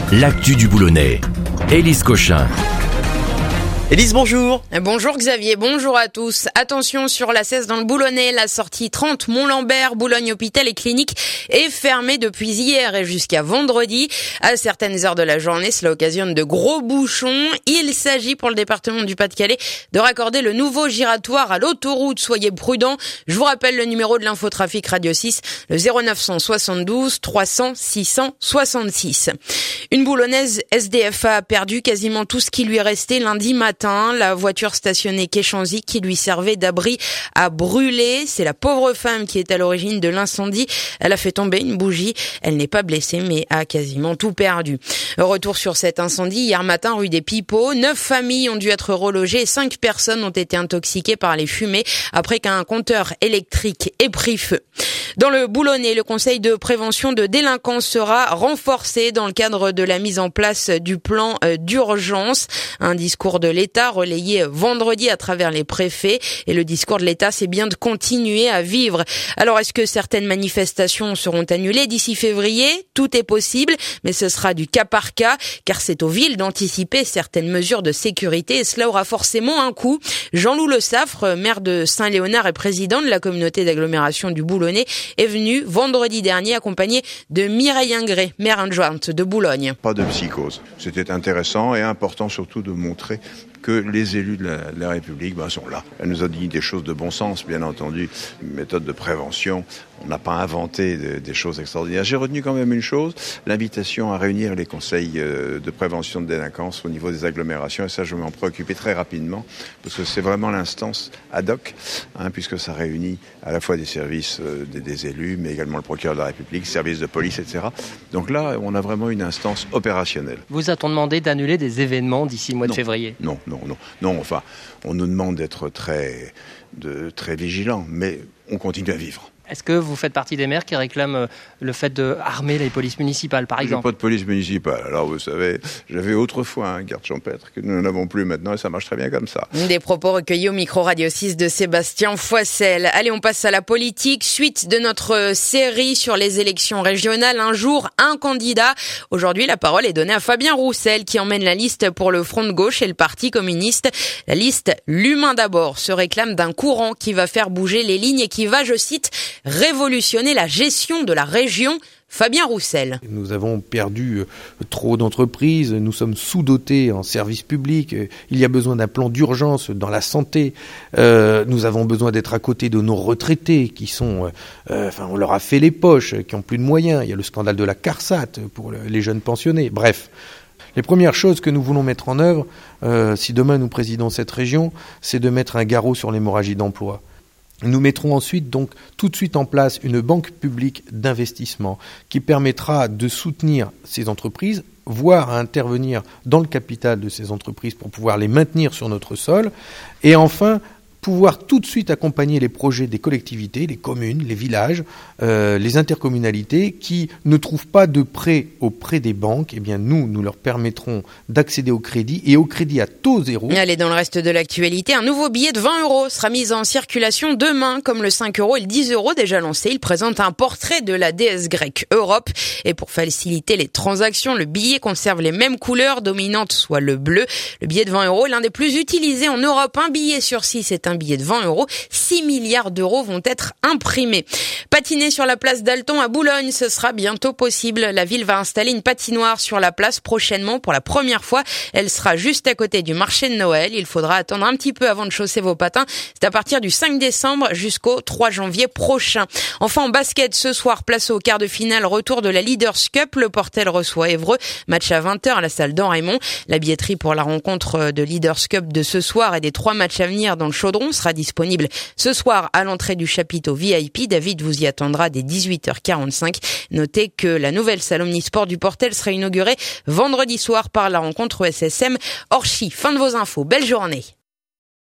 l'actu du Boulonnais. Élise Cochin. Élise, bonjour. Bonjour Xavier, bonjour à tous. Attention sur la 16 dans le Boulonnais, la sortie 30 Mont-Lambert, Boulogne Hôpital et Clinique est fermée depuis hier et jusqu'à vendredi. À certaines heures de la journée, cela occasionne de gros bouchons. Il s'agit pour le département du Pas-de-Calais de raccorder le nouveau giratoire à l'autoroute. Soyez prudents. Je vous rappelle le numéro de l'infotrafic Radio 6, le 0972 300 666. Une Boulonnaise SDF a perdu quasiment tout ce qui lui restait lundi matin. La voiture stationnée quai Chanzy qui lui servait d'abri a brûlé. C'est la pauvre femme qui est à l'origine de l'incendie. Elle a fait tomber une bougie. Elle n'est pas blessée mais a quasiment tout perdu. Retour sur cet incendie hier matin rue des Pipots. 9 familles ont dû être relogées et 5 personnes ont été intoxiquées par les fumées après qu'un compteur électrique ait pris feu. Dans le Boulonnais, le conseil de prévention de délinquance sera renforcé dans le cadre de la mise en place du plan d'urgence. Un discours de l'État relayé vendredi à travers les préfets. Et le discours de l'État, c'est bien de continuer à vivre. Alors, est-ce que certaines manifestations seront annulées d'ici février ? Tout est possible, mais ce sera du cas par cas, car c'est aux villes d'anticiper certaines mesures de sécurité et cela aura forcément un coût. Jean-Loup Le Saffre, maire de Saint-Léonard et président de la communauté d'agglomération du Boulonnais, est venu vendredi dernier accompagné de Mireille Ingré, maire adjointe de Boulogne. Pas de psychose. C'était intéressant et important surtout de montrer que les élus de la République sont là. Elle nous a dit des choses de bon sens, bien entendu, une méthode de prévention. On n'a pas inventé des choses extraordinaires. J'ai retenu quand même une chose, l'invitation à réunir les conseils de prévention de délinquance au niveau des agglomérations. Et ça, je vais m'en préoccuper très rapidement, parce que c'est vraiment l'instance ad hoc, puisque ça réunit à la fois des services des élus, mais également le procureur de la République, services de police, etc. Donc là, on a vraiment une instance opérationnelle. Vous a-t-on demandé d'annuler des événements d'ici le mois de février ? Non, enfin, on nous demande d'être très vigilants, mais on continue à vivre. Est-ce que vous faites partie des maires qui réclament le fait d'armer les polices municipales, par exemple ? J'ai pas de police municipale. Alors, vous savez, j'avais autrefois un garde champêtre que nous n'avons plus maintenant et ça marche très bien comme ça. Des propos recueillis au micro Radio 6 de Sébastien Foissel. Allez, on passe à la politique. Suite de notre série sur les élections régionales. Un jour, un candidat. Aujourd'hui, la parole est donnée à Fabien Roussel qui emmène la liste pour le Front de gauche et le Parti communiste. La liste L'Humain d'abord se réclame d'un courant qui va faire bouger les lignes et qui va, je cite, révolutionner la gestion de la région. Fabien Roussel. Nous avons perdu trop d'entreprises, nous sommes sous-dotés en services publics, il y a besoin d'un plan d'urgence dans la santé, nous avons besoin d'être à côté de nos retraités qui sont, on leur a fait les poches, qui ont plus de moyens, il y a le scandale de la CARSAT pour les jeunes pensionnés, bref. Les premières choses que nous voulons mettre en œuvre, si demain nous présidons cette région, c'est de mettre un garrot sur l'hémorragie d'emploi. Nous mettrons ensuite donc tout de suite en place une banque publique d'investissement qui permettra de soutenir ces entreprises, voire à intervenir dans le capital de ces entreprises pour pouvoir les maintenir sur notre sol. Et enfin, pouvoir tout de suite accompagner les projets des collectivités, les communes, les villages, les intercommunalités qui ne trouvent pas de prêt auprès des banques. Eh bien, nous leur permettrons d'accéder au crédit et au crédit à taux zéro. Allez, dans le reste de l'actualité, un nouveau billet de 20 € sera mis en circulation demain, comme le 5 € et le 10 € déjà lancé. Il présente un portrait de la déesse grecque Europe. Et pour faciliter les transactions, le billet conserve les mêmes couleurs dominantes, soit le bleu. Le billet de 20 € est l'un des plus utilisés en Europe. Un billet sur 6 est un billet de 20 €. 6 milliards d'euros vont être imprimés. Patiner sur la place d'Alton à Boulogne, ce sera bientôt possible. La ville va installer une patinoire sur la place prochainement pour la première fois. Elle sera juste à côté du marché de Noël. Il faudra attendre un petit peu avant de chausser vos patins. C'est à partir du 5 décembre jusqu'au 3 janvier prochain. Enfin, en basket, ce soir, place au quart de finale, retour de la Leaders Cup. Le Portel reçoit Évreux. Match à 20h à la salle d'En Raymond. La billetterie pour la rencontre de Leaders Cup de ce soir et des 3 matchs à venir dans le Chaudron sera disponible ce soir à l'entrée du chapiteau VIP. David vous y attendra dès 18h45. Notez que la nouvelle salle omnisport du Portel sera inaugurée vendredi soir par la rencontre SSM Orchy. Fin de vos infos. Belle journée.